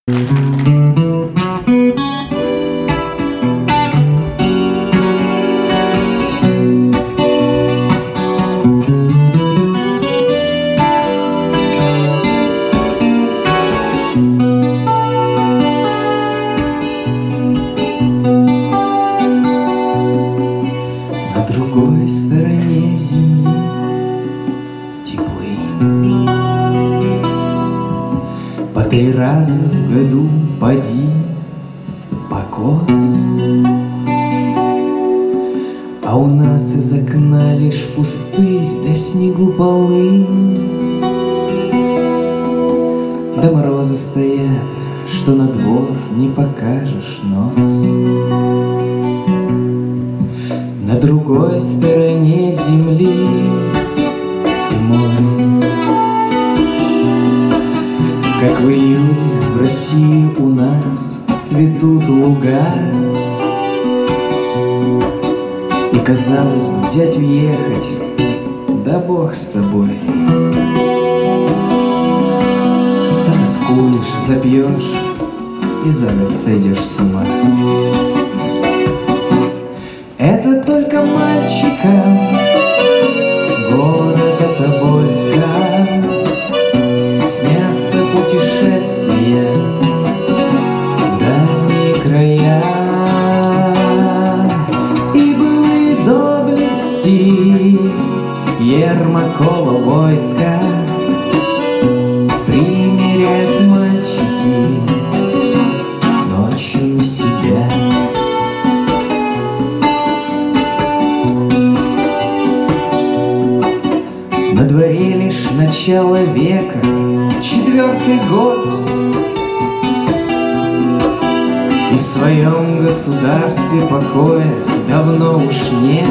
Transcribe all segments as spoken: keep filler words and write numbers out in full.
На другой стороне земли теплы. По три раза в году поди покос. А у нас из окна лишь пустырь, да в снегу полы. Да морозы стоят, что на двор не покажешь нос. На другой стороне земли зимой, как в июне в России у нас цветут луга. И казалось бы, взять уехать, да бог с тобой. Затоскуешь, запьешь и за год сойдешь с ума. Это только мальчикам города Тобольска снятся путешествия в дальние края. И былые доблести Ермакова войска примеряют мальчики ночью на себя. На дворе лишь начало века, четвертый год, и в своем государстве покоя давно уж нет.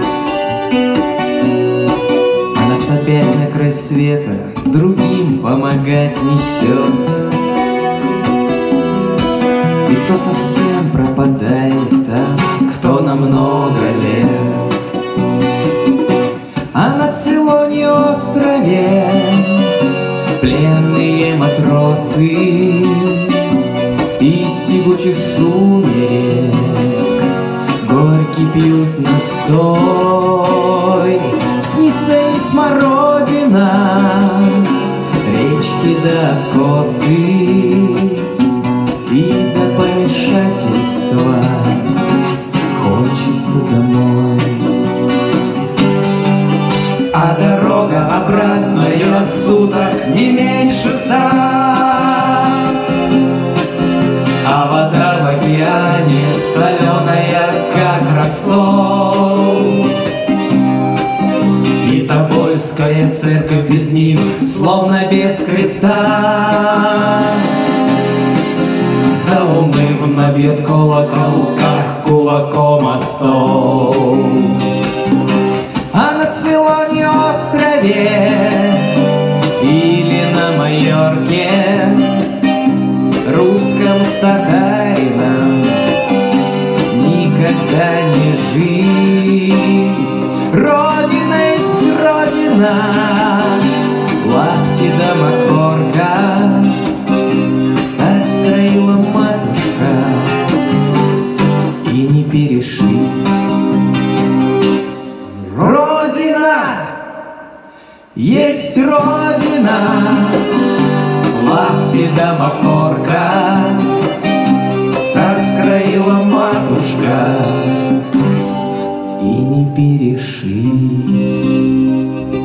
А нас опять на край света другим помогать несет. И кто совсем пропадает там, кто на много лет. А на Цейлоне острове пленные матросы из тягучих сумерек горький пьют настой. Снится им смородина, речки да откосы, и до помешательства хочется домой. А дорога обратная суток не меньше ста, а вода в океане соленая, как рассол. И Тобольская церковь без них, словно без креста. Заунывно бьет колокол, как кулаком о стол. А на Цейлоне острове или на Майорке русскому с татарином никогда не жить. Родина есть родина, лапти да махорка, так строила матушка, и не перешить. Родина есть родина, лапти да махорка, так скроила матушка, и не перешить.